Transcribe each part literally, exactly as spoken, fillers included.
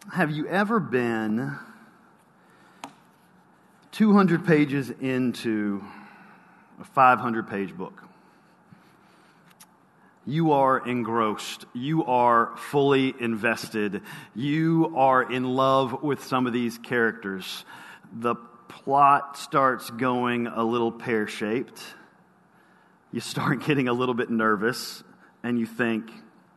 Have you ever been two hundred pages into a five hundred page book? You are engrossed. You are fully invested. You are in love with some of these characters. The plot starts going a little pear-shaped. You start getting a little bit nervous, and you think,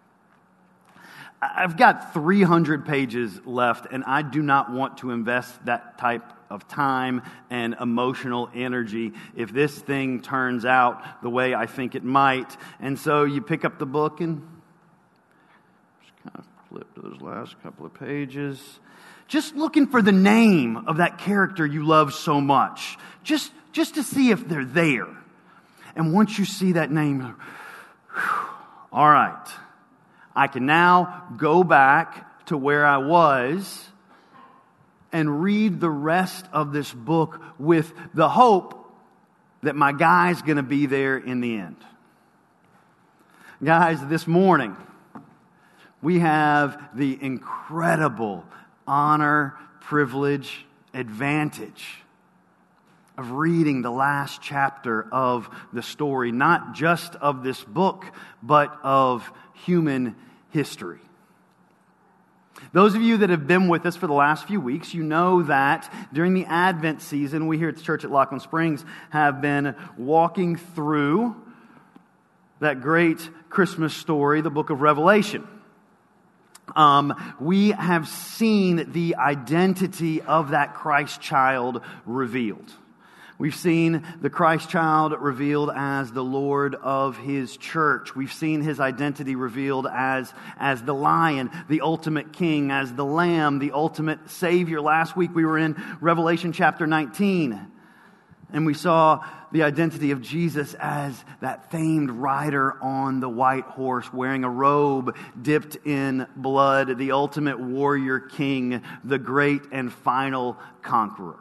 I've got three hundred pages left, and I do not want to invest that type of time and emotional energy if this thing turns out the way I think it might. And so you pick up the book and just kind of flip to those last couple of pages, just looking for the name of that character you love so much, just, just to see if they're there. And once you see that name, all right, I can now go back to where I was and read the rest of this book with the hope that my guy's going to be there in the end. Guys, this morning, we have the incredible honor, privilege, advantage of reading the last chapter of the story, not just of this book, but of human history. Those of you that have been with us for the last few weeks, you know that during the Advent season, we here at the church at Laughlin Springs have been walking through that great Christmas story, the book of Revelation. Um, we have seen the identity of that Christ child revealed. We've seen the Christ child revealed as the Lord of His church. We've seen His identity revealed as, as the Lion, the ultimate King, as the Lamb, the ultimate Savior. Last week we were in Revelation chapter nineteen, and we saw the identity of Jesus as that famed rider on the white horse, wearing a robe dipped in blood, the ultimate warrior king, the great and final conqueror.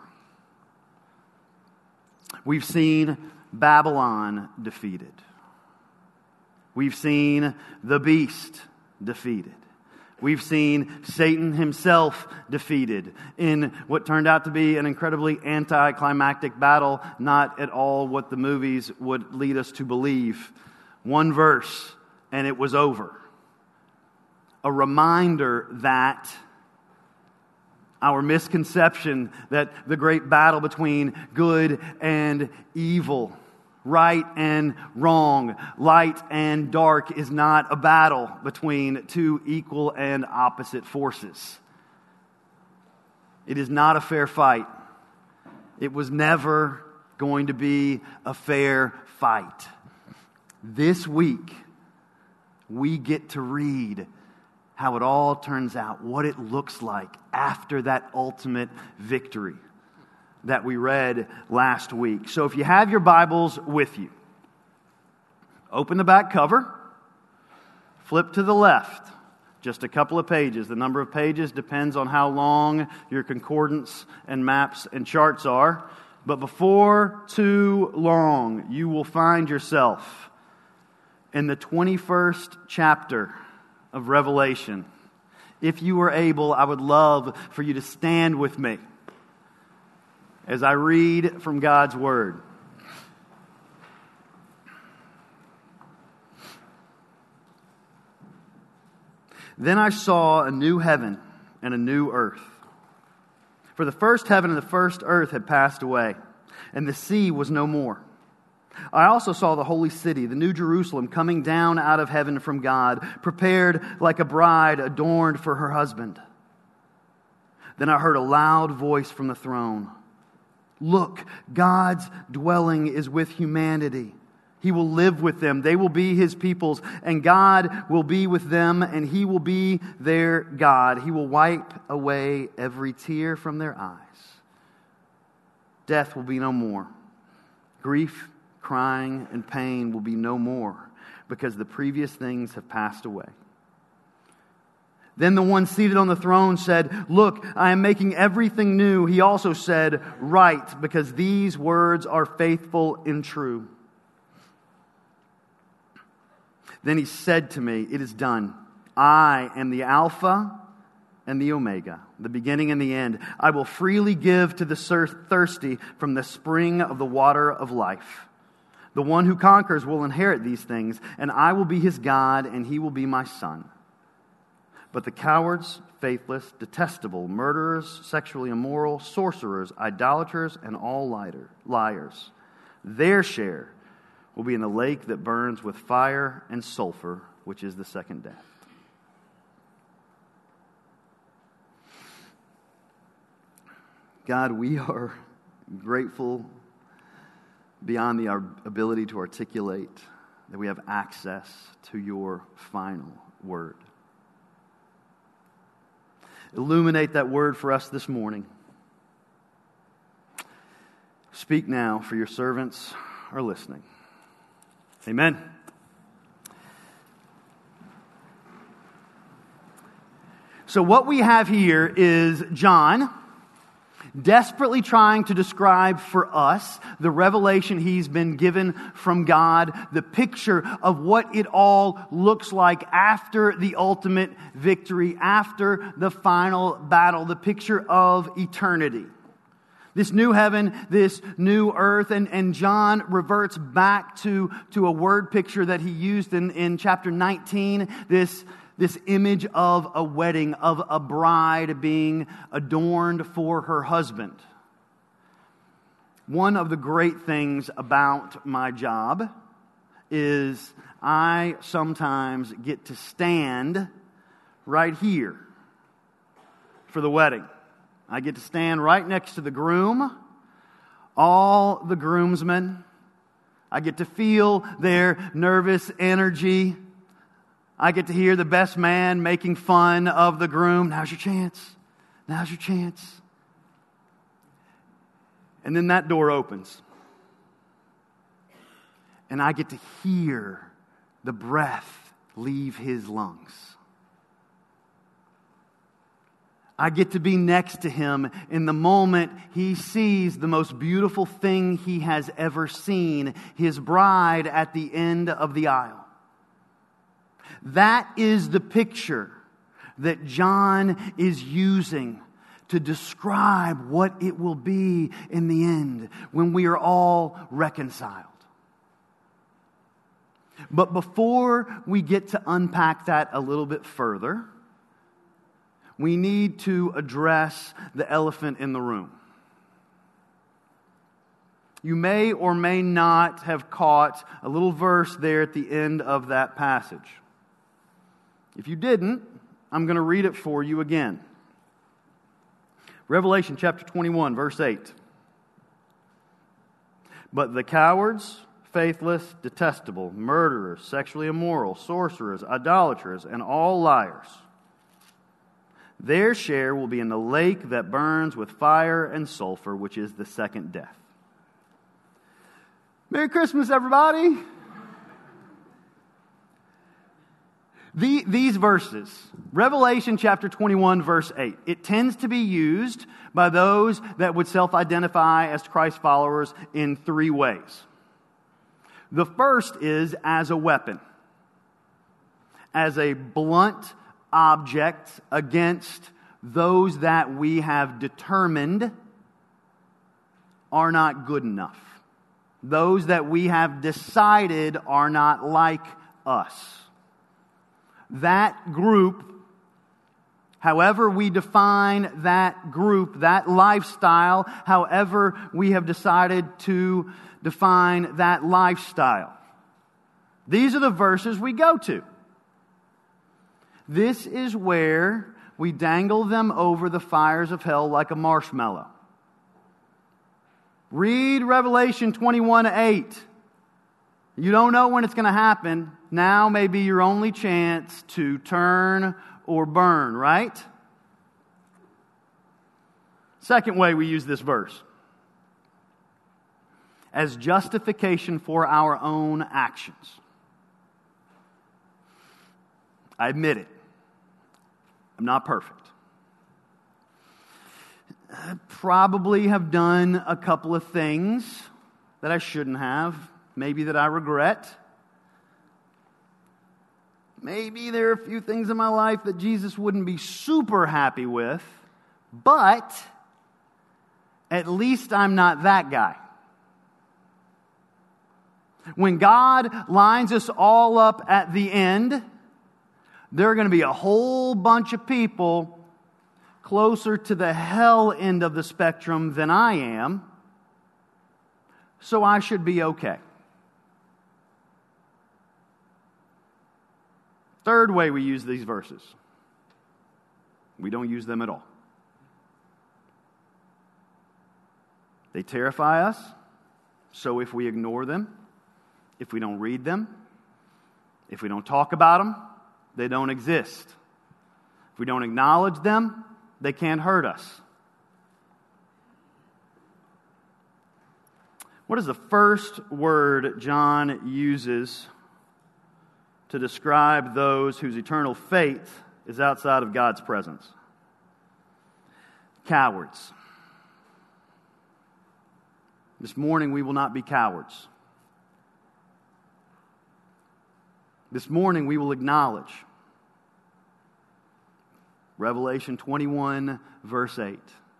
We've seen Babylon defeated. We've seen the beast defeated. We've seen Satan himself defeated in what turned out to be an incredibly anticlimactic battle, not at all what the movies would lead us to believe. One verse, and it was over. A reminder that our misconception that the great battle between good and evil, right and wrong, light and dark is not a battle between two equal and opposite forces. It is not a fair fight. It was never going to be a fair fight. This week, we get to read how it all turns out, what it looks like after that ultimate victory that we read last week. So if you have your Bibles with you, open the back cover, flip to the left, just a couple of pages. The number of pages depends on how long your concordance and maps and charts are. But before too long, you will find yourself in the twenty-first chapter of Revelation. If you are able, I would love for you to stand with me as I read from God's Word. Then I saw a new heaven and a new earth. For the first heaven and the first earth had passed away, and the sea was no more. I also saw the holy city, the new Jerusalem, coming down out of heaven from God, prepared like a bride adorned for her husband. Then I heard a loud voice from the throne. Look, God's dwelling is with humanity. He will live with them. They will be His peoples, and God will be with them, and He will be their God. He will wipe away every tear from their eyes. Death will be no more. Grief, crying, and pain will be no more, because the previous things have passed away. Then the one seated on the throne said, Look, I am making everything new. He also said, Write, because these words are faithful and true. Then He said to me, It is done. I am the Alpha and the Omega, the beginning and the end. I will freely give to the thirsty from the spring of the water of life. The one who conquers will inherit these things, and I will be his God, and he will be my son. But the cowards, faithless, detestable, murderers, sexually immoral, sorcerers, idolaters, and all liars, their share will be in the lake that burns with fire and sulfur, which is the second death. God, we are grateful beyond the, our ability to articulate that we have access to your final word. Illuminate that word for us this morning. Speak now, for your servants are listening. Amen. So what we have here is John desperately trying to describe for us the revelation he's been given from God, the picture of what it all looks like after the ultimate victory, after the final battle, the picture of eternity. This new heaven, this new earth, and, and John reverts back to, to a word picture that he used in, in chapter nineteen, this This image of a wedding, of a bride being adorned for her husband. One of the great things about my job is I sometimes get to stand right here for the wedding. I get to stand right next to the groom, all the groomsmen. I get to feel their nervous energy. I get to hear the best man making fun of the groom. Now's your chance. Now's your chance. And then that door opens. And I get to hear the breath leave his lungs. I get to be next to him in the moment he sees the most beautiful thing he has ever seen, his bride at the end of the aisle. That is the picture that John is using to describe what it will be in the end when we are all reconciled. But before we get to unpack that a little bit further, we need to address the elephant in the room. You may or may not have caught a little verse there at the end of that passage. If you didn't, I'm going to read it for you again. Revelation chapter twenty-one, verse eight. But the cowards, faithless, detestable, murderers, sexually immoral, sorcerers, idolaters, and all liars, their share will be in the lake that burns with fire and sulfur, which is the second death. Merry Christmas, everybody! The, these verses, Revelation chapter twenty-one, verse eight, it tends to be used by those that would self-identify as Christ followers in three ways. The first is as a weapon, as a blunt object against those that we have determined are not good enough. Those that we have decided are not like us. That group, however we define that group, that lifestyle, however we have decided to define that lifestyle. These are the verses we go to. This is where we dangle them over the fires of hell like a marshmallow. Read Revelation twenty-one eight. You don't know when it's going to happen. Now may be your only chance to turn or burn, right? Second way we use this verse. As justification for our own actions. I admit it. I'm not perfect. I probably have done a couple of things that I shouldn't have, maybe that I regret. Maybe there are a few things in my life that Jesus wouldn't be super happy with, but at least I'm not that guy. When God lines us all up at the end, there are going to be a whole bunch of people closer to the hell end of the spectrum than I am, so I should be okay. Third way we use these verses. We don't use them at all. They terrify us, so if we ignore them, if we don't read them, if we don't talk about them, they don't exist. If we don't acknowledge them, they can't hurt us. What is the first word John uses to describe those whose eternal fate is outside of God's presence? Cowards. This morning we will not be cowards. This morning we will acknowledge Revelation twenty-one, verse eight.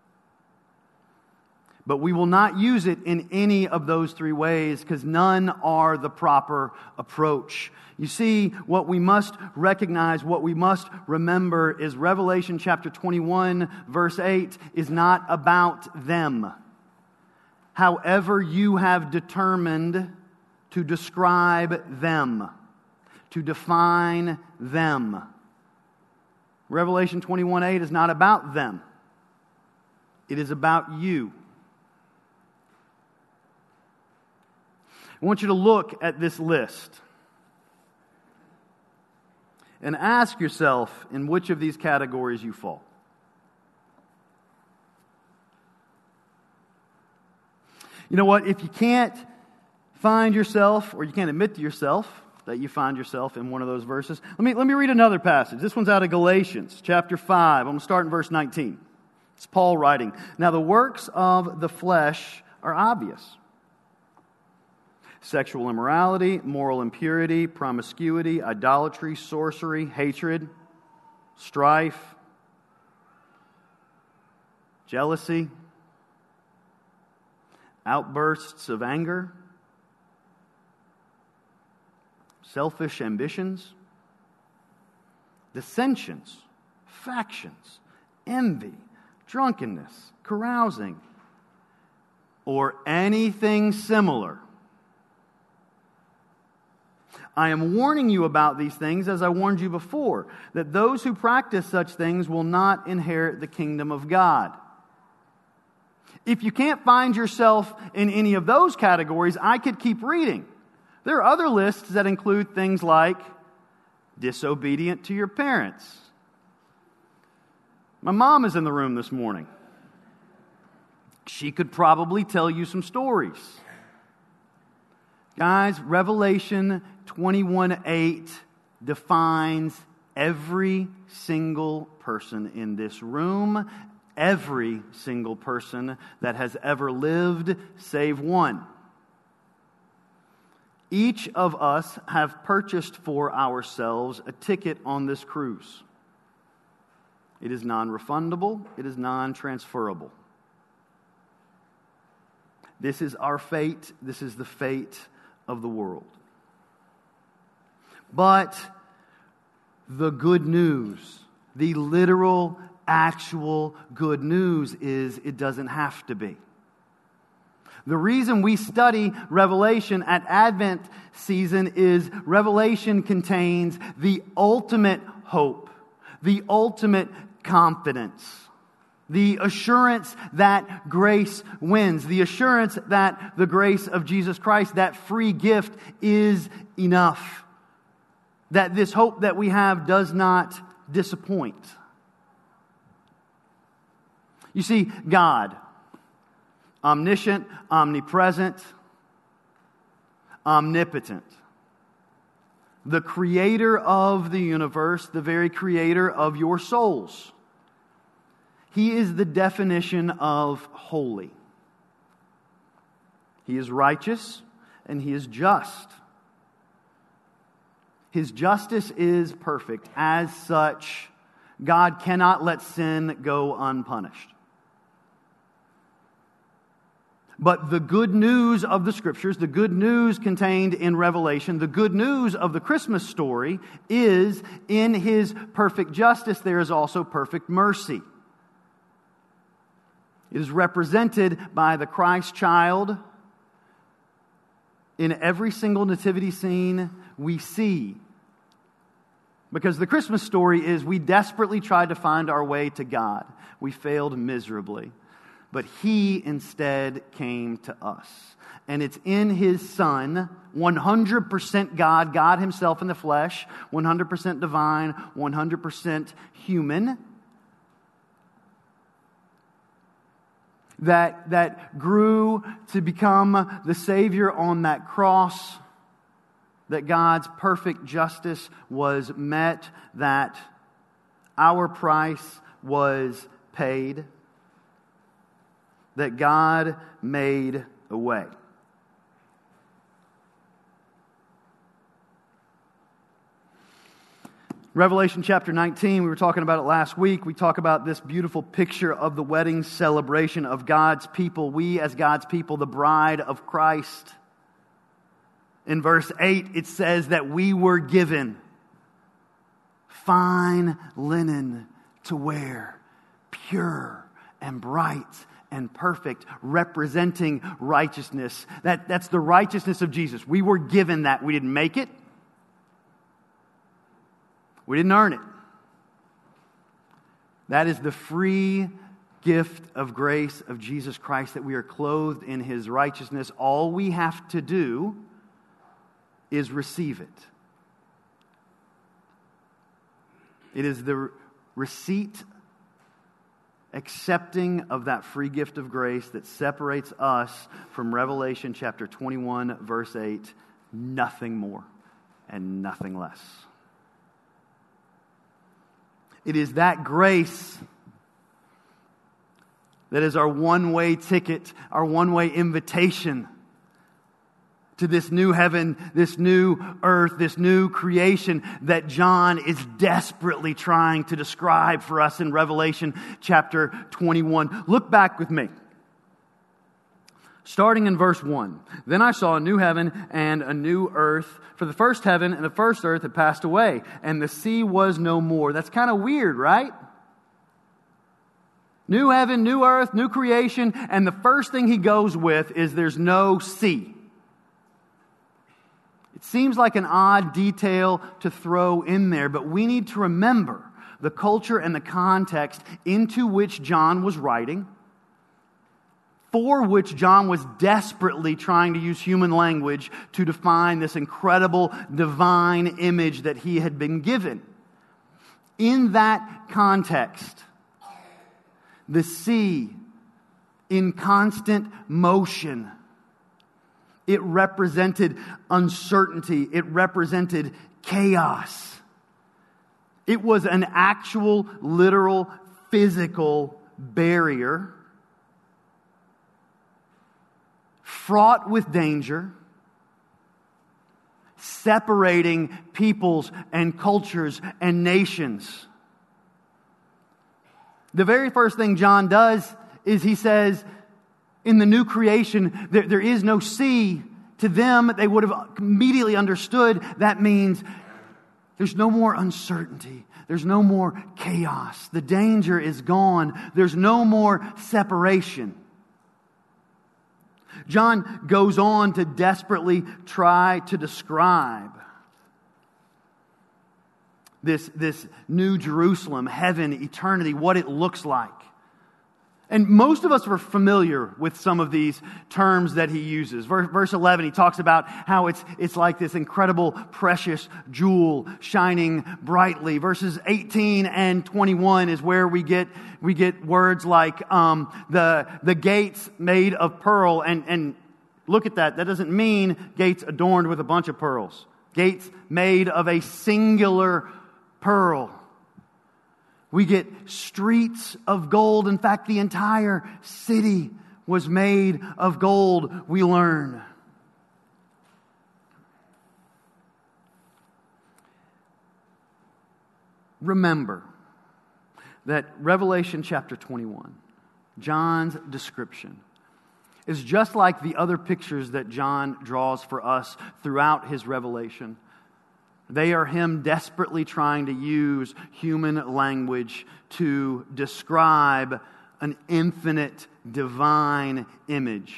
But we will not use it in any of those three ways because none are the proper approach. You see, what we must recognize, what we must remember is Revelation chapter twenty-one, verse eight is not about them. However you have determined to describe them, to define them. Revelation twenty-one eight is not about them. It is about you. I want you to look at this list and ask yourself in which of these categories you fall. You know what? If you can't find yourself, or you can't admit to yourself that you find yourself in one of those verses, let me, let me read another passage. This one's out of Galatians chapter five. I'm going to start in verse nineteen. It's Paul writing. Now the works of the flesh are obvious. Sexual immorality, moral impurity, promiscuity, idolatry, sorcery, hatred, strife, jealousy, outbursts of anger, selfish ambitions, dissensions, factions, envy, drunkenness, carousing, or anything similar. I am warning you about these things as I warned you before, that those who practice such things will not inherit the kingdom of God. If you can't find yourself in any of those categories, I could keep reading. There are other lists that include things like disobedient to your parents. My mom is in the room this morning. She could probably tell you some stories. Guys, Revelation twenty-one eight defines every single person in this room, every single person that has ever lived, save one. Each of us have purchased for ourselves a ticket on this cruise. It is non-refundable. It is non-transferable. This is our fate. This is the fate of the world. But the good news, the literal, actual good news is it doesn't have to be. The reason we study Revelation at Advent season is Revelation contains the ultimate hope, the ultimate confidence, the assurance that grace wins, the assurance that the grace of Jesus Christ, that free gift, is enough, that this hope that we have does not disappoint. You see, God, omniscient, omnipresent, omnipotent, the creator of the universe, the very creator of your souls. He is the definition of holy. He is righteous and He is just. His justice is perfect. As such, God cannot let sin go unpunished. But the good news of the Scriptures, the good news contained in Revelation, the good news of the Christmas story is in His perfect justice, there is also perfect mercy. It is represented by the Christ child. In every single nativity scene we see. Because the Christmas story is we desperately tried to find our way to God. We failed miserably. But He instead came to us. And it's in His Son, one hundred percent God, God Himself in the flesh, one hundred percent divine, one hundred percent human, that, that grew to become the Savior on that cross, that God's perfect justice was met, that our price was paid, that God made a way. Revelation chapter nineteen, we were talking about it last week. We talk about this beautiful picture of the wedding celebration of God's people. We as God's people, the bride of Christ. In verse eight, it says that we were given fine linen to wear, pure and bright and perfect, representing righteousness. That, that's the righteousness of Jesus. We were given that. We didn't make it. We didn't earn it. That is the free gift of grace of Jesus Christ, that we are clothed in His righteousness. All we have to do is receive it. It is the receipt, accepting of that free gift of grace that separates us from Revelation chapter twenty-one, verse eight, nothing more and nothing less. It is that grace that is our one-way ticket, our one-way invitation to this new heaven, this new earth, this new creation that John is desperately trying to describe for us in Revelation chapter twenty-one. Look back with me. Starting in verse one. Then I saw a new heaven and a new earth. For the first heaven and the first earth had passed away, and the sea was no more. That's kind of weird, right? New heaven, new earth, new creation, and the first thing he goes with is there's no sea. It seems like an odd detail to throw in there, but we need to remember the culture and the context into which John was writing, for which John was desperately trying to use human language to define this incredible divine image that he had been given. In that context, the sea in constant motion, it represented uncertainty. It represented chaos. It was an actual, literal, physical barrier fraught with danger, separating peoples and cultures and nations. The very first thing John does is he says, in the new creation, there, there is no sea. To them, they would have immediately understood that means there's no more uncertainty. There's no more chaos. The danger is gone. There's no more separation. John goes on to desperately try to describe this, this new Jerusalem, heaven, eternity, what it looks like. And most of us are familiar with some of these terms that he uses. Verse eleven, he talks about how it's, it's like this incredible, precious jewel shining brightly. Verses eighteen and twenty-one is where we get we get words like um, the the gates made of pearl. And, and look at that. That doesn't mean gates adorned with a bunch of pearls. Gates made of a singular pearl. We get streets of gold. In fact, the entire city was made of gold, we learn. remember that Revelation chapter twenty-one, John's description, is just like the other pictures that John draws for us throughout his revelation. They are him desperately trying to use human language to describe an infinite divine image.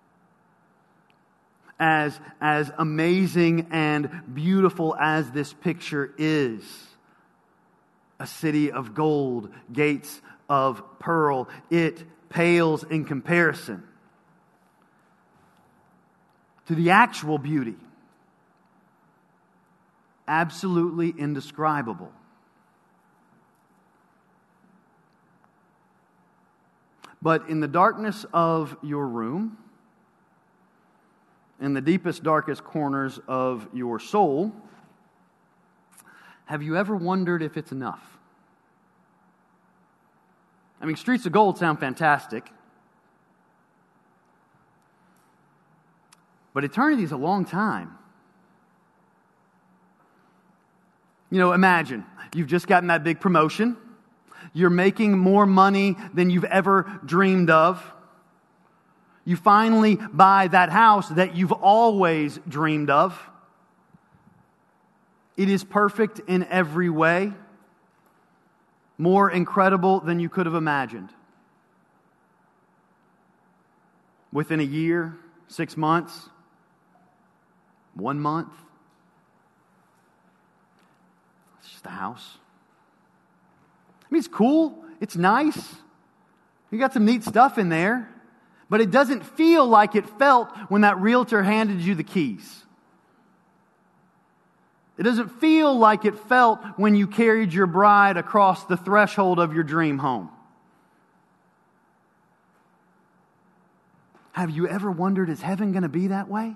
As, as amazing and beautiful as this picture is, a city of gold, gates of pearl, it pales in comparison to the actual beauty. Absolutely indescribable. But in the darkness of your room, in the deepest, darkest corners of your soul, have you ever wondered if it's enough? I mean, streets of gold sound fantastic. But eternity is a long time. You know, imagine you've just gotten that big promotion. You're making more money than you've ever dreamed of. You finally buy that house that you've always dreamed of. It is perfect in every way. More incredible than you could have imagined. Within a year, six months, one month, it's just a house. I mean, it's cool. It's nice. You got some neat stuff in there. But it doesn't feel like it felt when that realtor handed you the keys. It doesn't feel like it felt when you carried your bride across the threshold of your dream home. Have you ever wondered, is heaven going to be that way?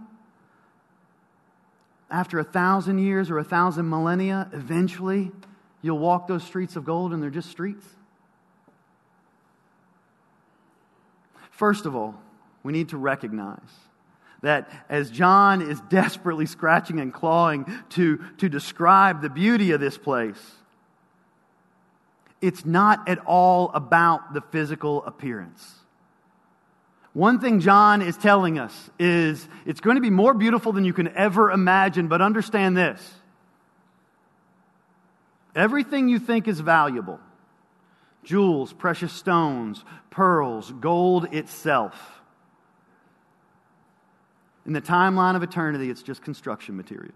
After a thousand years or a thousand millennia, eventually you'll walk those streets of gold and they're just streets? First of all, we need to recognize that as John is desperately scratching and clawing to, to describe the beauty of this place, it's not at all about the physical appearance. One thing John is telling us is it's going to be more beautiful than you can ever imagine, but understand this. Everything you think is valuable, jewels, precious stones, pearls, gold itself, in the timeline of eternity, it's just construction materials.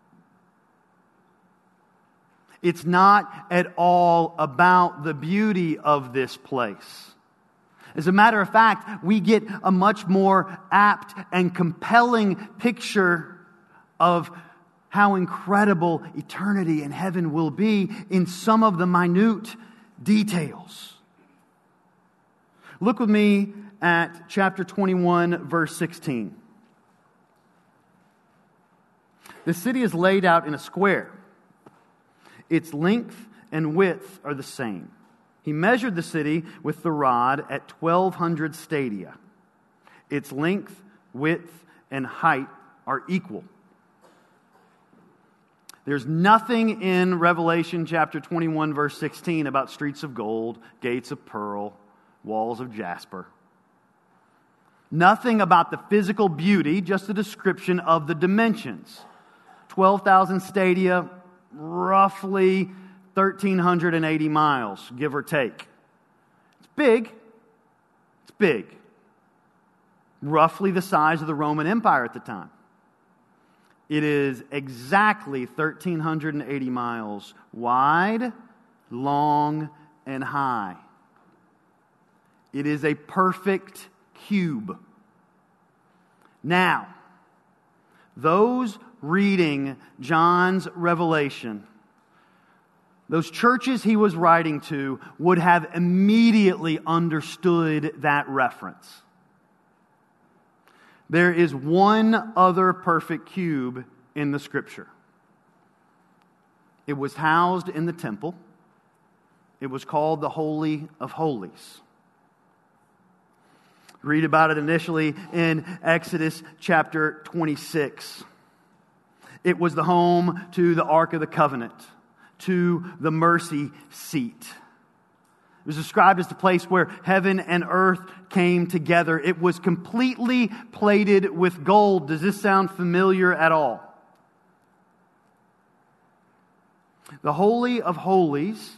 It's not at all about the beauty of this place. As a matter of fact, we get a much more apt and compelling picture of how incredible eternity in heaven will be in some of the minute details. Look with me at chapter twenty-one, verse sixteen. The city is laid out in a square. Its length and width are the same. He measured the city with the rod at twelve hundred stadia. Its length, width, and height are equal. There's nothing in Revelation chapter twenty-one, verse sixteen about streets of gold, gates of pearl, walls of jasper. Nothing about the physical beauty, just a description of the dimensions. twelve thousand stadia, roughly one thousand three hundred eighty miles, give or take. It's big. It's big. Roughly the size of the Roman Empire at the time. It is exactly one thousand three hundred eighty miles wide, long, and high. It is a perfect cube. Now, those reading John's Revelation, those churches he was writing to would have immediately understood that reference. There is one other perfect cube in the Scripture. It was housed in the temple. It was called the Holy of Holies. Read about it initially in Exodus chapter twenty-six. It was the home to the Ark of the Covenant, to the mercy seat. It was described as the place where heaven and earth came together. It was completely plated with gold. Does this sound familiar at all? The Holy of Holies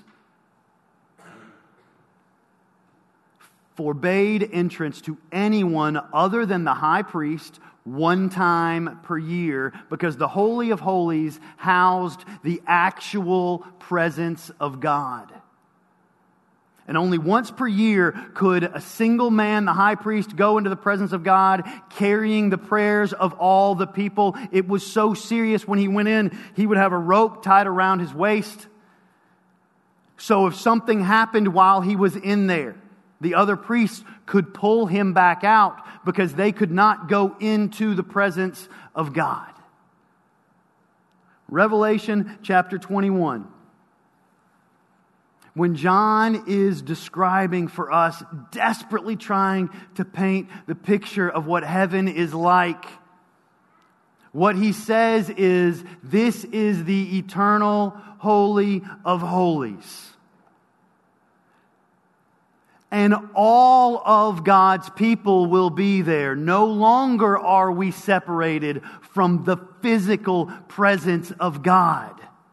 forbade entrance to anyone other than the high priest one time per year, because the Holy of Holies housed the actual presence of God. And only once per year could a single man, the high priest, go into the presence of God carrying the prayers of all the people. It was so serious when he went in, he would have a rope tied around his waist. So if something happened while he was in there, the other priests could pull him back out because they could not go into the presence of God. Revelation chapter twenty-one. When John is describing for us, desperately trying to paint the picture of what heaven is like, what he says is, this is the eternal Holy of Holies. And all of God's people will be there. No longer are we separated from the physical presence of God.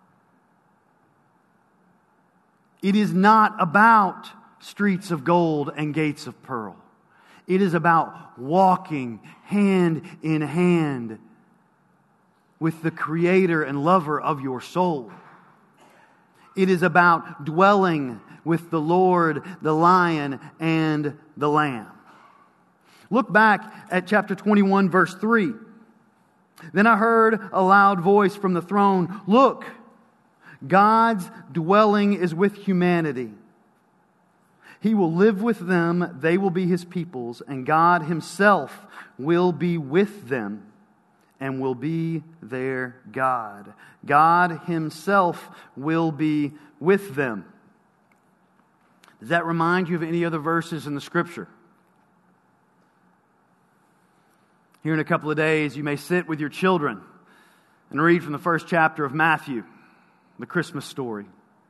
It is not about streets of gold and gates of pearl. It is about walking hand in hand with the Creator and lover of your soul. It is about dwelling with the Lord, the Lion, and the Lamb. Look back at chapter twenty-one, verse three. Then I heard a loud voice from the throne. Look, God's dwelling is with humanity. He will live with them, they will be His peoples, and God Himself will be with them and will be their God. God Himself will be with them. Does that remind you of any other verses in the Scripture? Here in a couple of days, you may sit with your children and read from the first chapter of Matthew, the Christmas story.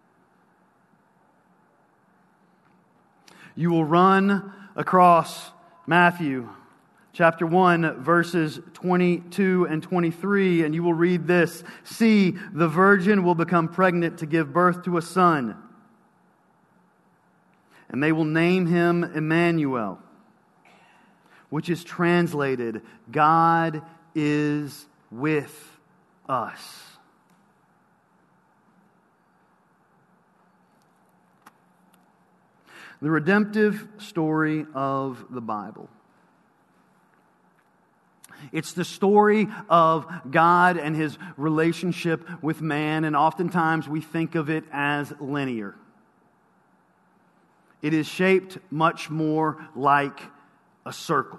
You will run across Matthew chapter one, verses twenty-two and twenty-three, and you will read this. See, the virgin will become pregnant to give birth to a son, and they will name him Emmanuel, which is translated, God is with us. The redemptive story of the Bible. It's the story of God and His relationship with man, and oftentimes we think of it as linear. It is shaped much more like a circle.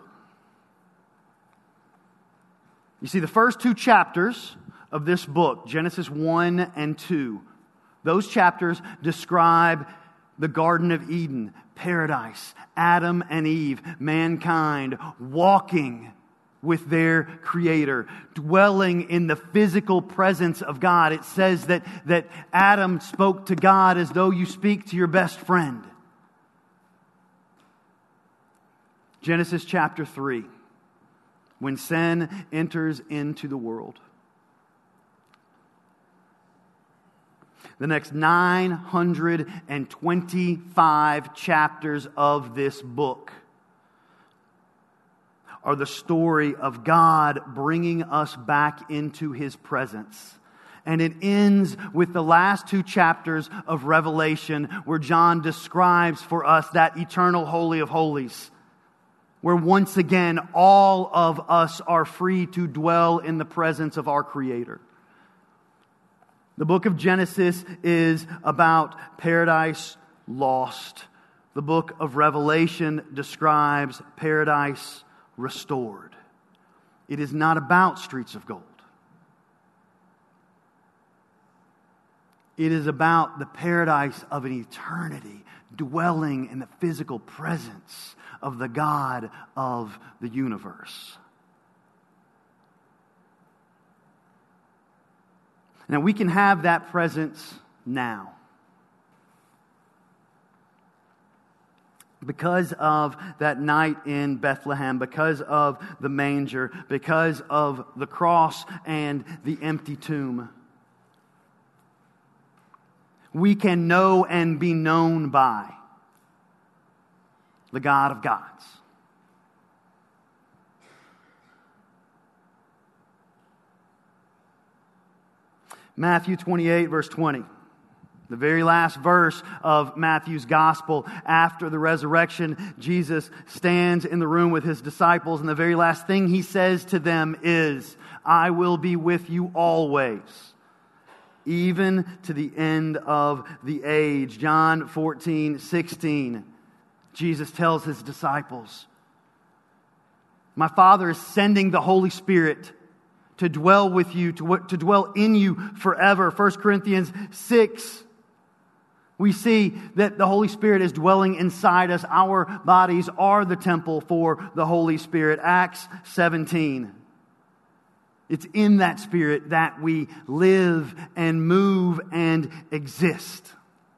You see, the first two chapters of this book, Genesis one and two, those chapters describe the Garden of Eden, paradise, Adam and Eve, mankind, walking with their Creator, dwelling in the physical presence of God. It says that, that Adam spoke to God as though you speak to your best friend. Genesis chapter three, when sin enters into the world. The next nine hundred twenty-five chapters of this book are the story of God bringing us back into His presence. And it ends with the last two chapters of Revelation, where John describes for us that eternal Holy of Holies, where once again all of us are free to dwell in the presence of our Creator. The book of Genesis is about paradise lost. The book of Revelation describes paradise restored. It is not about streets of gold. It is about the paradise of an eternity, dwelling in the physical presence of the God of the universe. Now, we can have that presence now. Because of that night in Bethlehem, because of the manger, because of the cross and the empty tomb, we can know and be known by the God of gods. Matthew twenty-eight, verse twenty. The very last verse of Matthew's gospel. After the resurrection, Jesus stands in the room with his disciples, and the very last thing he says to them is, I will be with you always, even to the end of the age. John fourteen, sixteen. Jesus tells his disciples, my Father is sending the Holy Spirit to dwell with you, to, to dwell in you forever. First Corinthians six. We see that the Holy Spirit is dwelling inside us. Our bodies are the temple for the Holy Spirit. Acts seventeen. It's in that Spirit that we live and move and exist.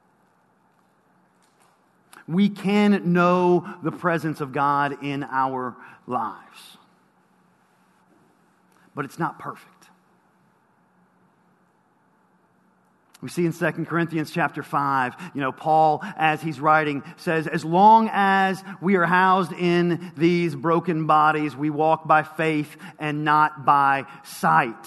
We can know the presence of God in our lives. But it's not perfect. We see in Second Corinthians chapter five, you know, Paul, as he's writing, says, as long as we are housed in these broken bodies, we walk by faith and not by sight.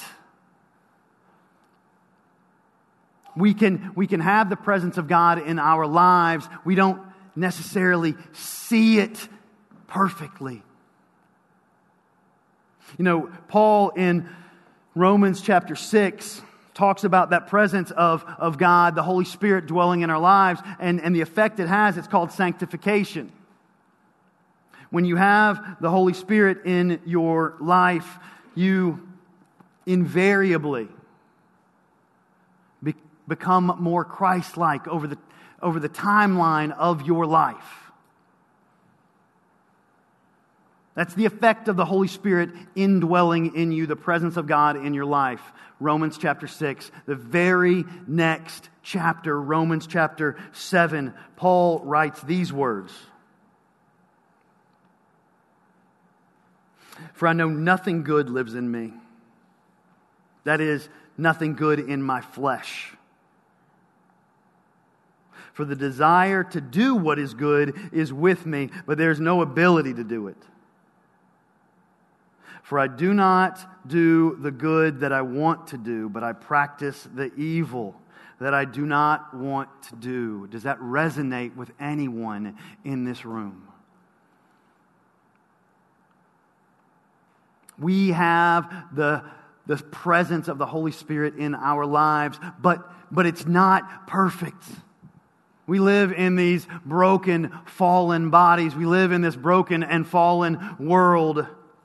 We can, we can have the presence of God in our lives. We don't necessarily see it perfectly. You know, Paul in Romans chapter six talks about that presence of, of God, the Holy Spirit dwelling in our lives, and, and the effect it has. It's called sanctification. When you have the Holy Spirit in your life, you invariably be, become more Christ-like over the, over the timeline of your life. That's the effect of the Holy Spirit indwelling in you, the presence of God in your life. Romans chapter six. The very next chapter, Romans chapter seven, Paul writes these words. For I know nothing good lives in me. That is, nothing good in my flesh. For the desire to do what is good is with me, but there's no ability to do it. For I do not do the good that I want to do, but I practice the evil that I do not want to do. Does that resonate with anyone in this room? We have the, the presence of the Holy Spirit in our lives, but, but it's not perfect. We live in these broken, fallen bodies. We live in this broken and fallen world.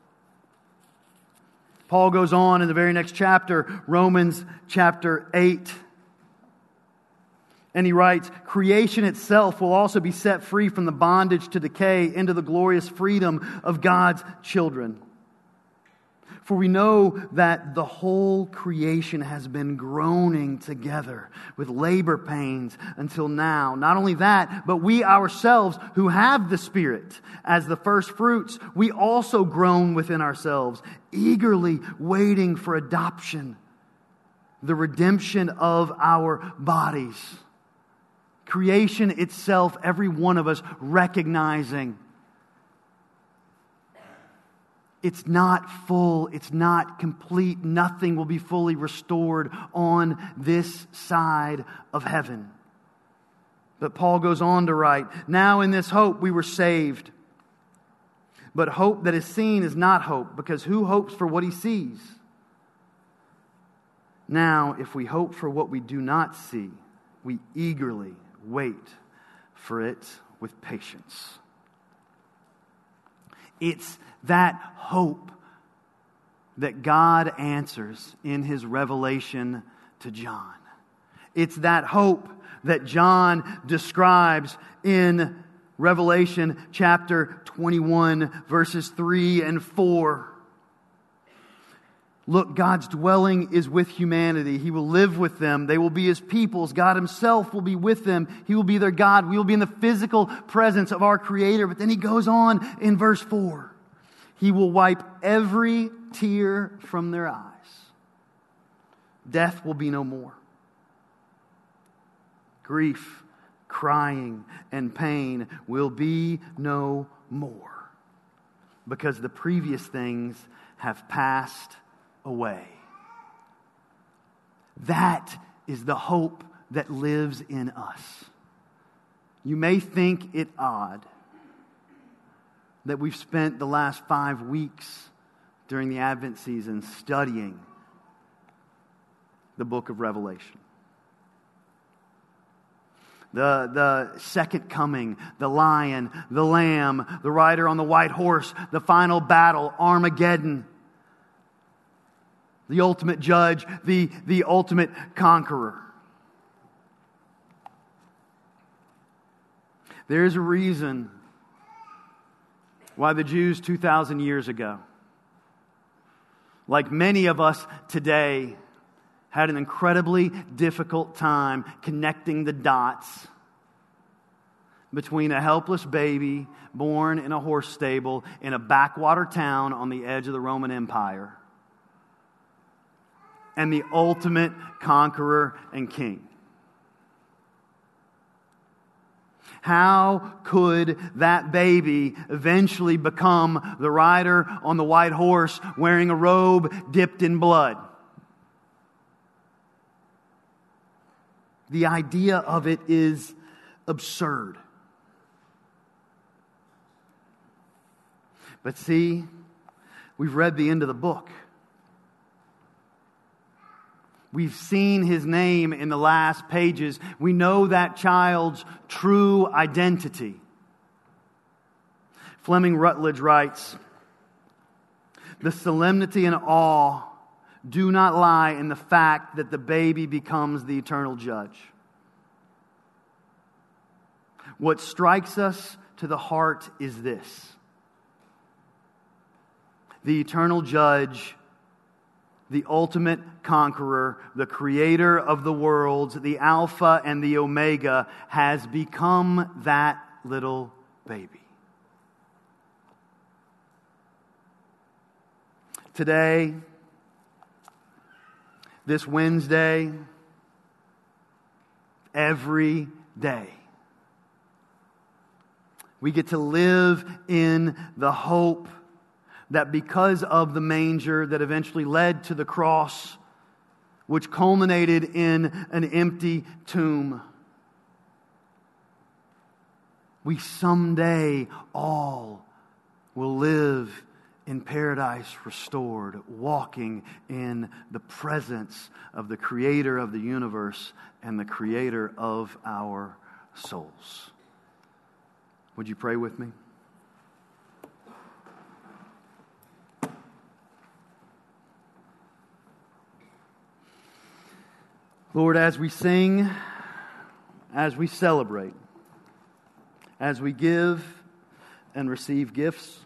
Paul goes on in the very next chapter, Romans chapter eight. And he writes, creation itself will also be set free from the bondage to decay into the glorious freedom of God's children. For we know that the whole creation has been groaning together with labor pains until now. Not only that, but we ourselves who have the Spirit as the first fruits, we also groan within ourselves, eagerly waiting for adoption, the redemption of our bodies. Creation itself, every one of us recognizing it's not full, it's not complete, nothing will be fully restored on this side of heaven. But Paul goes on to write, now in this hope we were saved. But hope that is seen is not hope, because who hopes for what he sees? Now, if we hope for what we do not see, we eagerly wait for it with patience. It's that hope that God answers in His revelation to John. It's that hope that John describes in Revelation chapter twenty-one, verses three and four. Look, God's dwelling is with humanity. He will live with them. They will be His peoples. God Himself will be with them. He will be their God. We will be in the physical presence of our Creator. But then He goes on in verse four. He will wipe every tear from their eyes. Death will be no more. Grief, crying, and pain will be no more, because the previous things have passed away. That is the hope that lives in us. You may think it odd that we've spent the last five weeks during the Advent season studying the book of Revelation. The, the second coming, the lion, the lamb, the rider on the white horse, the final battle, Armageddon, the ultimate judge, the, the ultimate conqueror. There's a reason why the Jews two thousand years ago, like many of us today, had an incredibly difficult time connecting the dots between a helpless baby born in a horse stable in a backwater town on the edge of the Roman Empire and the ultimate conqueror and king. How could that baby eventually become the rider on the white horse wearing a robe dipped in blood? The idea of it is absurd. But see, we've read the end of the book. We've seen His name in the last pages. We know that child's true identity. Fleming Rutledge writes, "The solemnity and awe do not lie in the fact that the baby becomes the eternal judge. What strikes us to the heart is this: the eternal judge, the ultimate conqueror, the creator of the worlds, the Alpha and the Omega, has become that little baby." Today, this Wednesday, every day, we get to live in the hope that because of the manger that eventually led to the cross, which culminated in an empty tomb, we someday all will live in paradise restored, walking in the presence of the Creator of the universe and the Creator of our souls. Would you pray with me? Lord, as we sing, as we celebrate, as we give and receive gifts,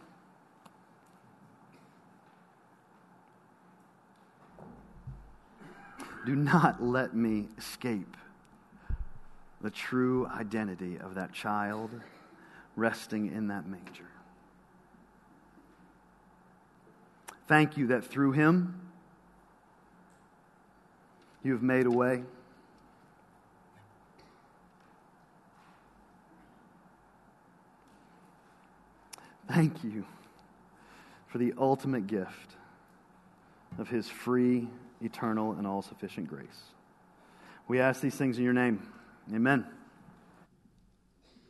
do not let me escape the true identity of that child resting in that manger. Thank you that through Him, You have made a way. Thank You for the ultimate gift of His free, eternal, and all-sufficient grace. We ask these things in Your name. Amen.